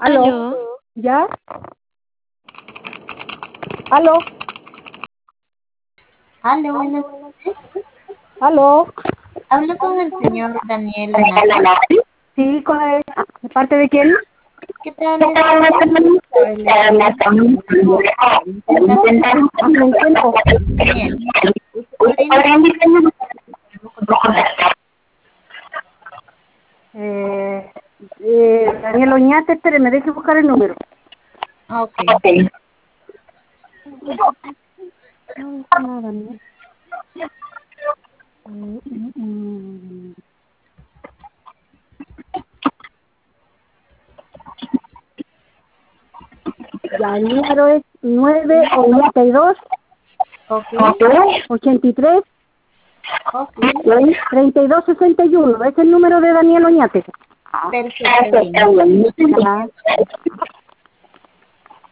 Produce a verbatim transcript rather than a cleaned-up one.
Aló, Aló, ¿ya? Aló, aló, buenas tardes. aló. Hablo con el señor Daniel Onate. Sí, con él. ¿De parte de quién? ¿Qué tal? Le estamos llamando. Le estamos llamando para intentar ¿Con quién? Oh, Daniel. ¿Usted podría indicarme si podemos contactar? Eh, eh, Daniel Oñate, espere, me deje buscar el número. Ah, ok. No dijo nada, ¿no? Mm, mm, mm. Ya, el número es nueve ochenta y dos, Ok, ochenta y tres, ok. treinta y dos, sesenta y uno. Es el número de Daniel Oñate. Perfecto, bien. Entonces, Ya.